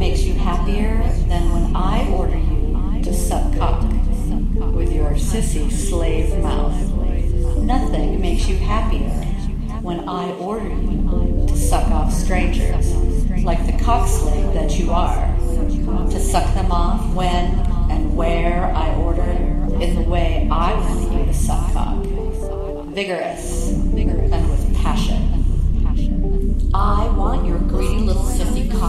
makes you happier than when I order you to suck cock with your sissy slave mouth. Nothing makes you happier when I order you to suck off strangers, like the cock slave that you are, to suck them off when and where I order in the way I want you to suck cock, vigorous and with passion. I want your greedy little sissy cock